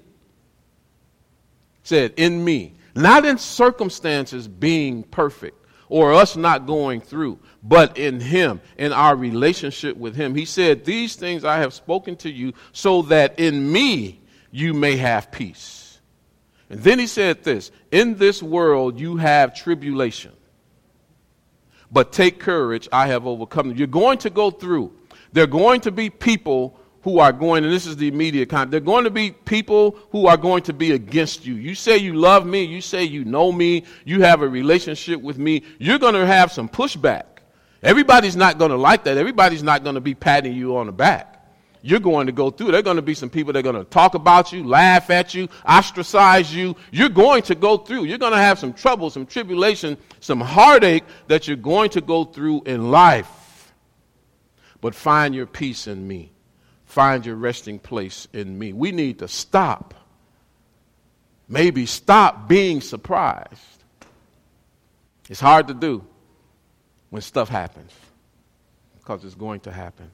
said in me, not in circumstances being perfect or us not going through, but in him, in our relationship with him. He said, "These things I have spoken to you so that in me you may have peace." And then he said this, "In this world you have tribulation, but take courage, I have overcome them." You're going to go through. There are going to be people who are going, and this is the immediate kind, there are going to be people who are going to be against you. You say you love me, you say you know me, you have a relationship with me, you're going to have some pushback. Everybody's not going to like that. Everybody's not going to be patting you on the back. You're going to go through. There are going to be some people that are going to talk about you, laugh at you, ostracize you. You're going to go through. You're going to have some trouble, some tribulation, some heartache that you're going to go through in life. But find your peace in me. Find your resting place in me. We need to stop. Maybe stop being surprised. It's hard to do when stuff happens, because it's going to happen.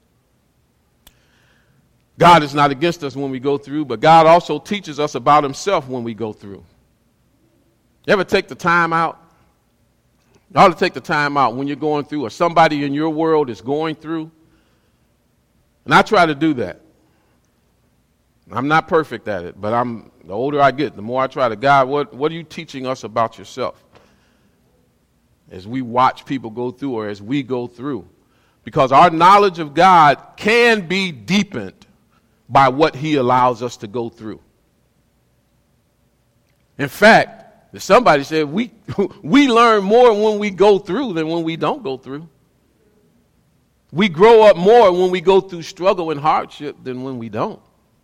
God is not against us when we go through, but God also teaches us about himself when we go through. You ever take the time out? You ought to take the time out when you're going through, or somebody in your world is going through. And I try to do that. I'm not perfect at it, but the older I get, the more I try to, God, what are you teaching us about yourself as we watch people go through, or as we go through? Because our knowledge of God can be deepened by what he allows us to go through. In fact, somebody said we learn more when we go through than when we don't go through. We grow up more when we go through struggle and hardship than when we don't.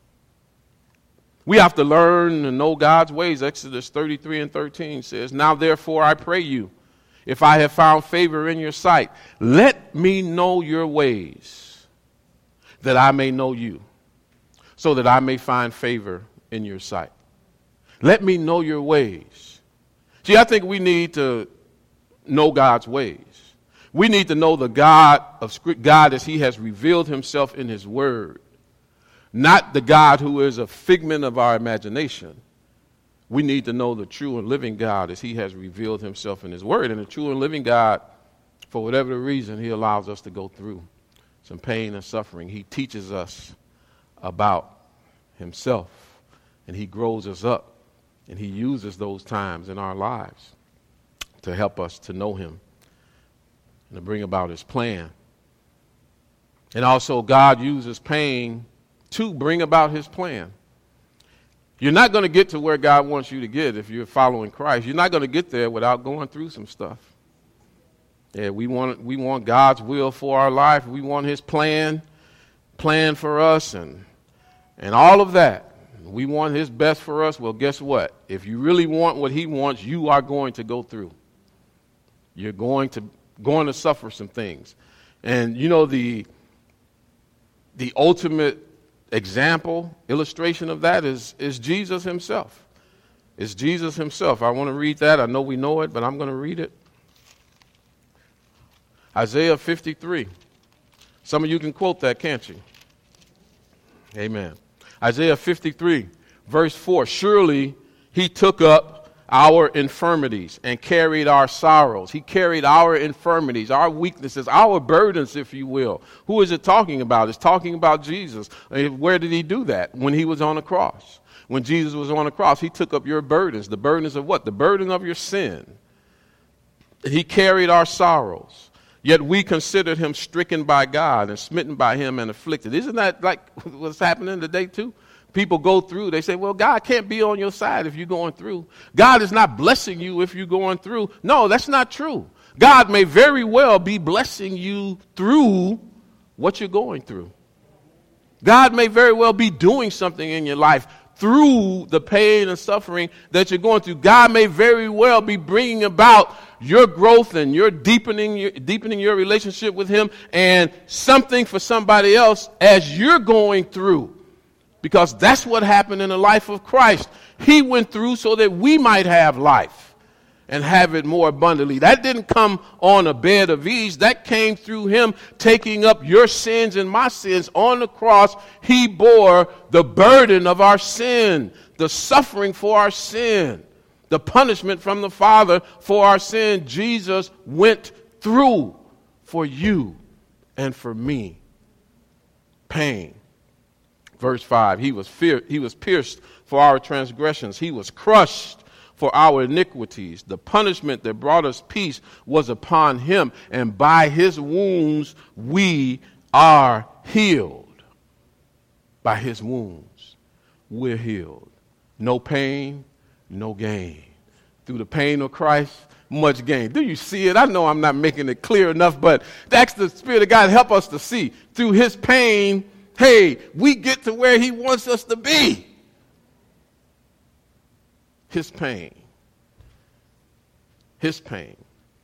We have to learn and know God's ways. Exodus 33:13 says, "Now therefore I pray you, if I have found favor in your sight, let me know your ways, that I may know you, so that I may find favor in your sight." Let me know your ways. See, I think we need to know God's ways. We need to know the God as he has revealed himself in his word, not the God who is a figment of our imagination. We need to know the true and living God as he has revealed himself in his word. And the true and living God, for whatever the reason, he allows us to go through some pain and suffering. He teaches us about himself, and he grows us up, and he uses those times in our lives to help us to know him and to bring about his plan. And also, God uses pain to bring about his plan. You're not going to get to where God wants you to get if you're following Christ. You're not going to get there without going through some stuff. Yeah, we want God's will for our life. We want his plan for us and all of that. We want his best for us. Well, guess what? If you really want what he wants, you are going to go through. You're going to suffer some things. And you know, the ultimate example, illustration of that is Jesus himself. It's Jesus himself. I want to read that. I know we know it, but I'm going to read it. Isaiah 53. Some of you can quote that, can't you? Amen. Isaiah 53, verse 4. "Surely he took up our infirmities and carried our sorrows. He carried our infirmities, our weaknesses, our burdens, if you will. Who is it talking about? It's talking about Jesus. Where did he do that? When he was on the cross. When Jesus was on the cross, he took up your burdens. The burdens of what? The burden of your sin. He carried our sorrows. Yet we considered him stricken by God and smitten by him and afflicted. Isn't that like what's happening today too? People go through, they say, well, God can't be on your side if you're going through. God is not blessing you if you're going through. No, that's not true. God may very well be blessing you through what you're going through. God may very well be doing something in your life through the pain and suffering that you're going through. God may very well be bringing about your growth and your deepening your relationship with him and something for somebody else as you're going through. Because that's what happened in the life of Christ. He went through so that we might have life and have it more abundantly. That didn't come on a bed of ease. That came through him taking up your sins and my sins on the cross. He bore the burden of our sin, the suffering for our sin, the punishment from the Father for our sin. Jesus went through for you and for me. Pain. Verse 5, he was pierced for our transgressions. He was crushed for our iniquities. The punishment that brought us peace was upon him, and by his wounds we are healed. By his wounds we're healed. No pain, no gain. Through the pain of Christ, much gain. Do you see it? I know I'm not making it clear enough, but that's the Spirit of God. Help us to see. Through his pain, hey, we get to where he wants us to be. His pain. His pain.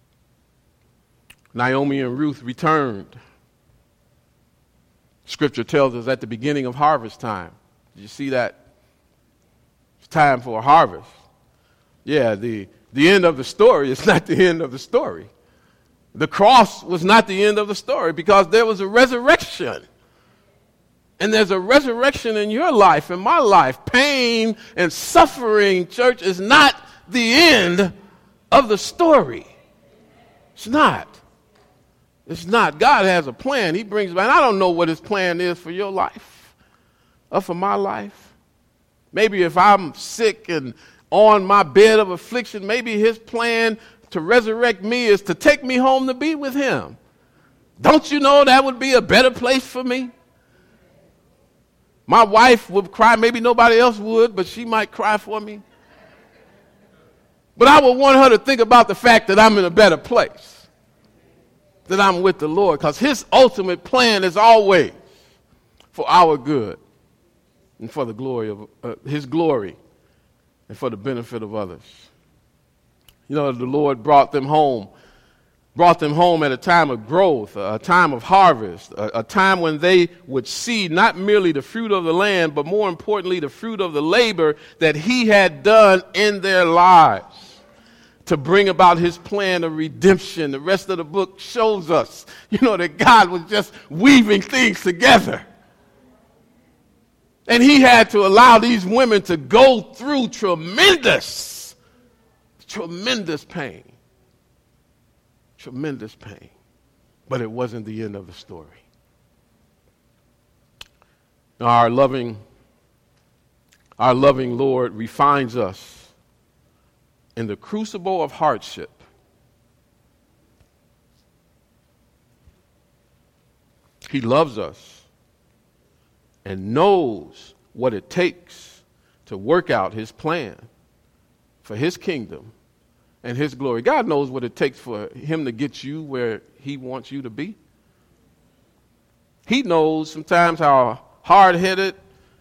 Naomi and Ruth returned. Scripture tells us at the beginning of harvest time. Did you see that? It's time for a harvest. Yeah, the end of the story is not the end of the story. The cross was not the end of the story because there was a resurrection. And there's a resurrection in your life, in my life. Pain and suffering, church, is not the end of the story. It's not. It's not. God has a plan. He brings back. I don't know what his plan is for your life or for my life. Maybe if I'm sick and on my bed of affliction, maybe his plan to resurrect me is to take me home to be with him. Don't you know that would be a better place for me? My wife would cry. Maybe nobody else would, but she might cry for me. But I would want her to think about the fact that I'm in a better place, that I'm with the Lord, because his ultimate plan is always for our good and for the glory of his glory and for the benefit of others. You know, the Lord brought them home at a time of growth, a time of harvest, a time when they would see not merely the fruit of the land, but more importantly, the fruit of the labor that he had done in their lives to bring about his plan of redemption. The rest of the book shows us, that God was just weaving things together. And he had to allow these women to go through tremendous pain. Tremendous pain. But it wasn't the end of the story. Our loving Lord refines us in the crucible of hardship. He loves us and knows what it takes to work out his plan for his kingdom and his glory. God knows what it takes for him to get you where he wants you to be. He knows sometimes how hard-headed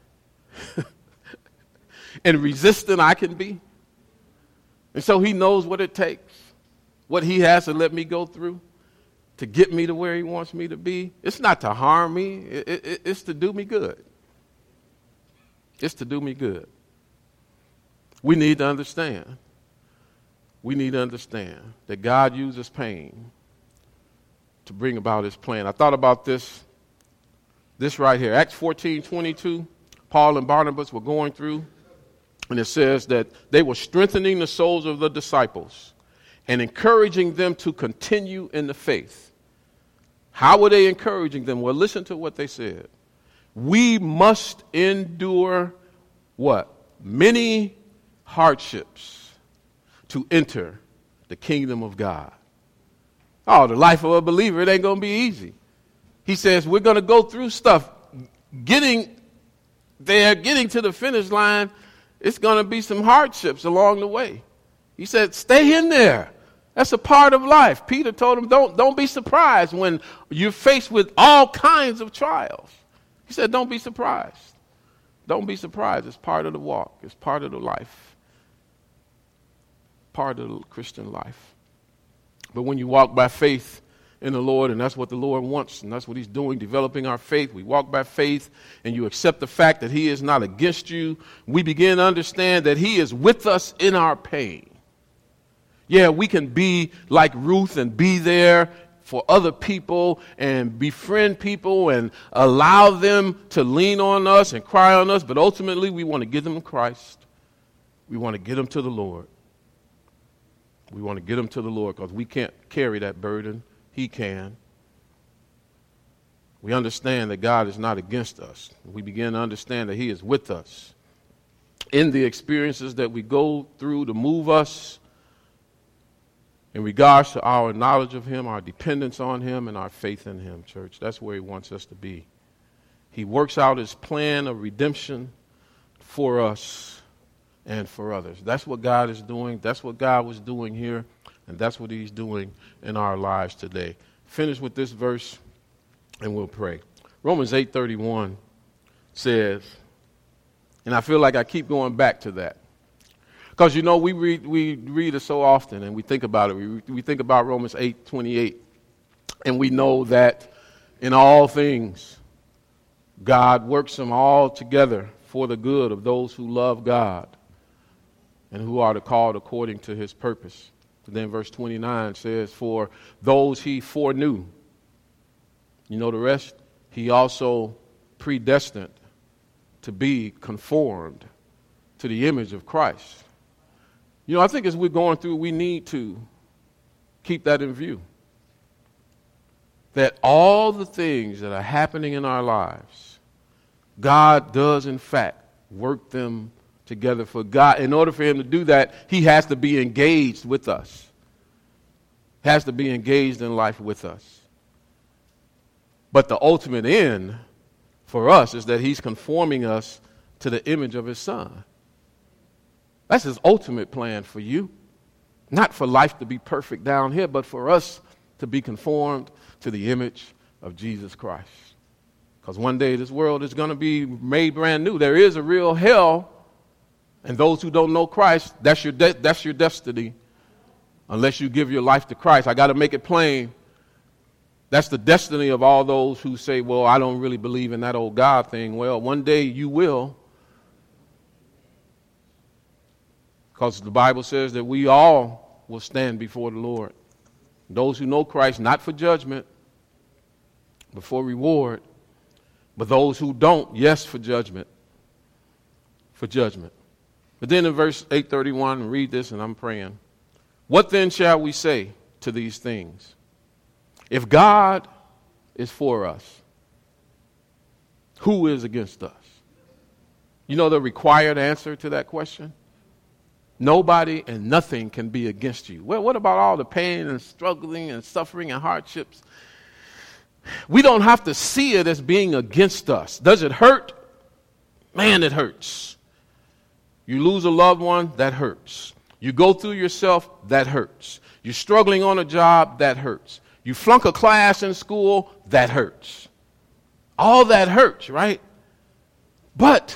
and resistant I can be. And so he knows what it takes, what he has to let me go through to get me to where he wants me to be. It's not to harm me. It's to do me good. It's to do me good. We need to understand. We need to understand that God uses pain to bring about his plan. I thought about this right here. Acts 14:22. Paul and Barnabas were going through And it says that they were strengthening the souls of the disciples and encouraging them to continue in the faith. How were they encouraging them? Well, listen to what they said. We must endure what? Many hardships to enter the kingdom of God. Oh, the life of a believer, it ain't going to be easy. He says we're going to go through stuff. Getting to the finish line, it's going to be some hardships along the way. He said, stay in there. That's a part of life. Peter told him, don't be surprised when you're faced with all kinds of trials. He said, don't be surprised. Don't be surprised. It's part of the walk. It's part of the life. Part of the Christian life. But when you walk by faith in the Lord, and that's what the Lord wants, and that's what he's doing, developing our faith. We walk by faith, and you accept the fact that he is not against you. We begin to understand that he is with us in our pain. Yeah, we can be like Ruth and be there for other people and befriend people and allow them to lean on us and cry on us, but ultimately we want to get them to Christ. We want to get them to the Lord. We want to get them to the Lord because we can't carry that burden. He can. We understand that God is not against us. We begin to understand that he is with us in the experiences that we go through to move us in regards to our knowledge of him, our dependence on him, and our faith in him, church. That's where he wants us to be. He works out his plan of redemption for us and for others. That's what God is doing. That's what God was doing here. And that's what he's doing in our lives today. Finish with this verse and we'll pray. Romans 8:31 says, and I feel like I keep going back to that. Because, you know, we read it so often and we think about it. We think about Romans 8:28. And we know that in all things, God works them all together for the good of those who love God and who are called according to his purpose. And then verse 29 says, for those he foreknew, you know the rest, he also predestined to be conformed to the image of Christ. You know, I think as we're going through, we need to keep that in view. That all the things that are happening in our lives, God does in fact work them together for God. In order for him to do that, he has to be engaged with us. Has to be engaged in life with us. But the ultimate end for us is that he's conforming us to the image of his son. That's his ultimate plan for you. Not for life to be perfect down here, but for us to be conformed to the image of Jesus Christ. Because one day this world is going to be made brand new. There is a real hell. And those who don't know Christ, that's your destiny. Unless you give your life to Christ. I got to make it plain. That's the destiny of all those who say, well, I don't really believe in that old God thing. Well, one day you will. Because the Bible says that we all will stand before the Lord. Those who know Christ, not for judgment, but for reward. But those who don't, yes, for judgment. For judgment. But then in verse 8:31, read this and I'm praying. What then shall we say to these things? If God is for us, who is against us? You know the required answer to that question? Nobody and nothing can be against you. Well, what about all the pain and struggling and suffering and hardships? We don't have to see it as being against us. Does it hurt? Man, it hurts. You lose a loved one, that hurts. You go through yourself, that hurts. You're struggling on a job, that hurts. You flunk a class in school, that hurts. All that hurts, right? But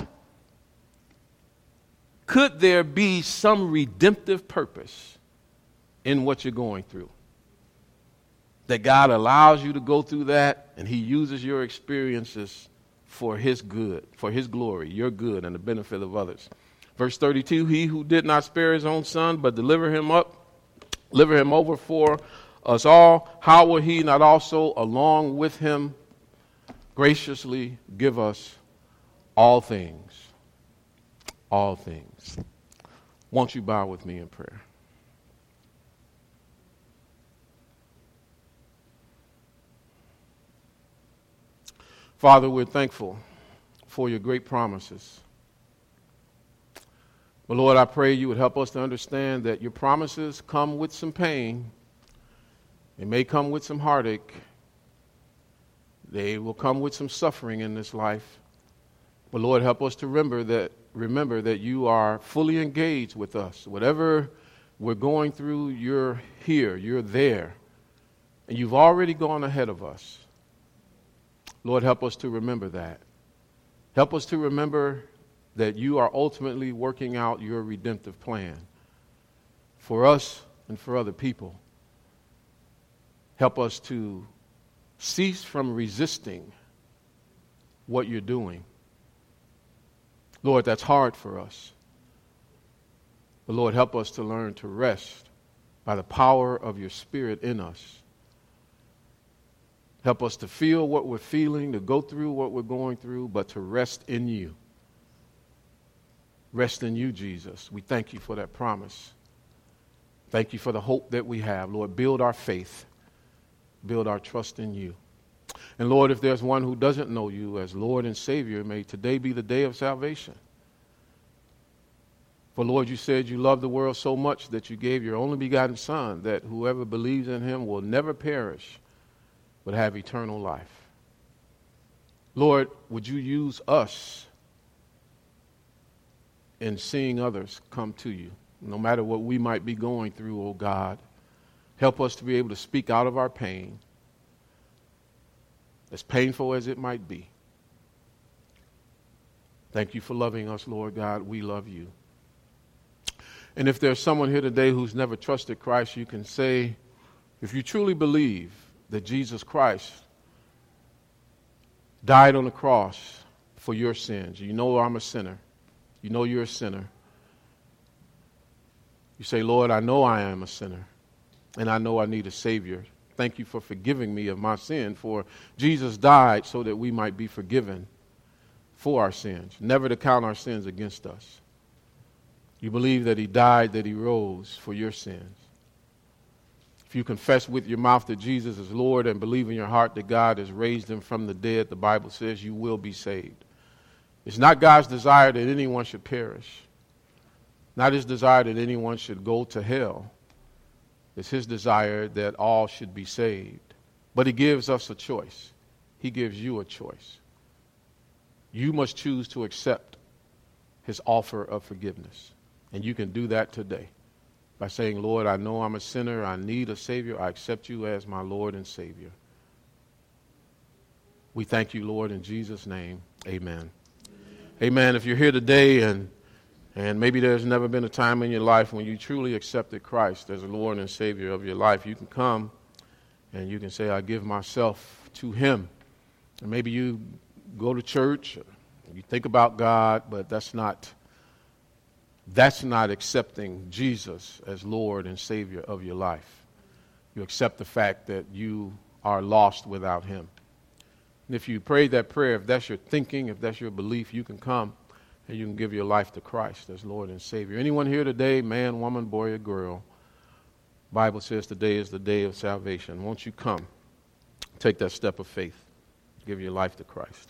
could there be some redemptive purpose in what you're going through? That God allows you to go through that and he uses your experiences for his good, for his glory, your good and the benefit of others. Verse 32, he who did not spare his own son, but deliver him over for us all, how will he not also along with him graciously give us all things? all things. Won't you bow with me in prayer? Father, we're thankful for your great promises. But Lord, I pray you would help us to understand that your promises come with some pain. They may come with some heartache. They will come with some suffering in this life. But Lord, help us to remember that you are fully engaged with us. Whatever we're going through, you're here, you're there. And you've already gone ahead of us. Lord, help us to remember that. Help us to remember that you are ultimately working out your redemptive plan for us and for other people. Help us to cease from resisting what you're doing. Lord, that's hard for us. But Lord, help us to learn to rest by the power of your Spirit in us. Help us to feel what we're feeling, to go through what we're going through, but to rest in you. Rest in you, Jesus. We thank you for that promise. Thank you for the hope that we have. Lord, build our faith. Build our trust in you. And Lord, if there's one who doesn't know you as Lord and Savior, may today be the day of salvation. For Lord, you said you loved the world so much that you gave your only begotten Son, that whoever believes in him will never perish, but have eternal life. Lord, would you use us in seeing others come to you, no matter what we might be going through, oh God. Help us to be able to speak out of our pain, as painful as it might be. Thank you for loving us, Lord God. We love you. And if there's someone here today who's never trusted Christ, you can say, if you truly believe that Jesus Christ died on the cross for your sins, you know I'm a sinner. You know you're a sinner. You say, Lord, I know I am a sinner, and I know I need a Savior. Thank you for forgiving me of my sin, for Jesus died so that we might be forgiven for our sins, never to count our sins against us. You believe that he died, that he rose for your sins. If you confess with your mouth that Jesus is Lord and believe in your heart that God has raised him from the dead, the Bible says you will be saved. It's not God's desire that anyone should perish, not his desire that anyone should go to hell. It's his desire that all should be saved. But he gives us a choice. He gives you a choice. You must choose to accept his offer of forgiveness. And you can do that today by saying, Lord, I know I'm a sinner. I need a Savior. I accept you as my Lord and Savior. We thank you, Lord, in Jesus' name. Amen. Amen. If you're here today and maybe there's never been a time in your life when you truly accepted Christ as the Lord and Savior of your life, you can come and you can say, I give myself to him. And maybe you go to church, you think about God, but that's not accepting Jesus as Lord and Savior of your life. You accept the fact that you are lost without him. And if you prayed that prayer, if that's your thinking, if that's your belief, you can come and you can give your life to Christ as Lord and Savior. Anyone here today, man, woman, boy, or girl, Bible says today is the day of salvation. Won't you come, take that step of faith, give your life to Christ.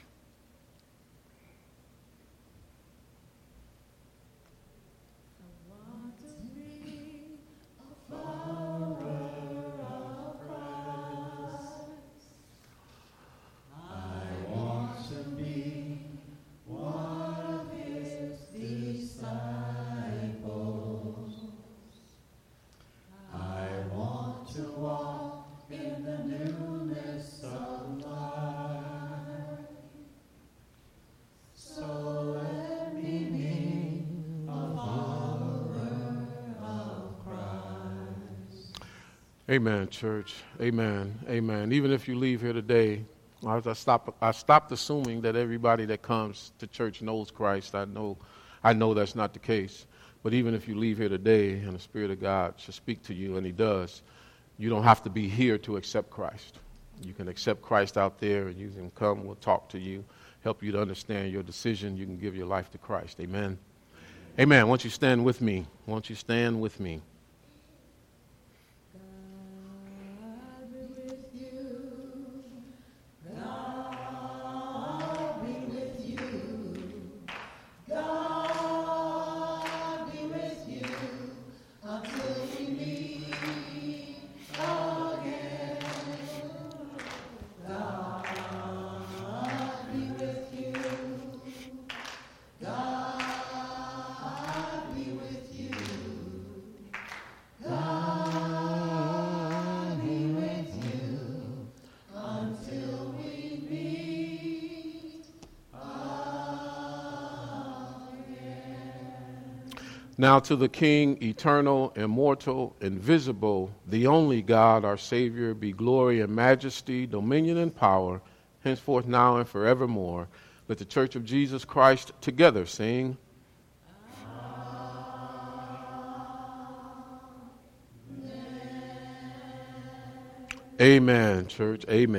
Amen, church. Amen. Amen. Even if you leave here today, I stopped assuming that everybody that comes to church knows Christ. I know that's not the case. But even if you leave here today and the Spirit of God should speak to you, and he does, you don't have to be here to accept Christ. You can accept Christ out there, and you can come, we'll talk to you, help you to understand your decision. You can give your life to Christ. Amen. Amen. Won't you stand with me? Won't you stand with me? Now to the King, eternal, immortal, invisible, the only God, our Savior, be glory and majesty, dominion and power, henceforth, now, and forevermore. Let the Church of Jesus Christ together sing. Amen, church. Amen.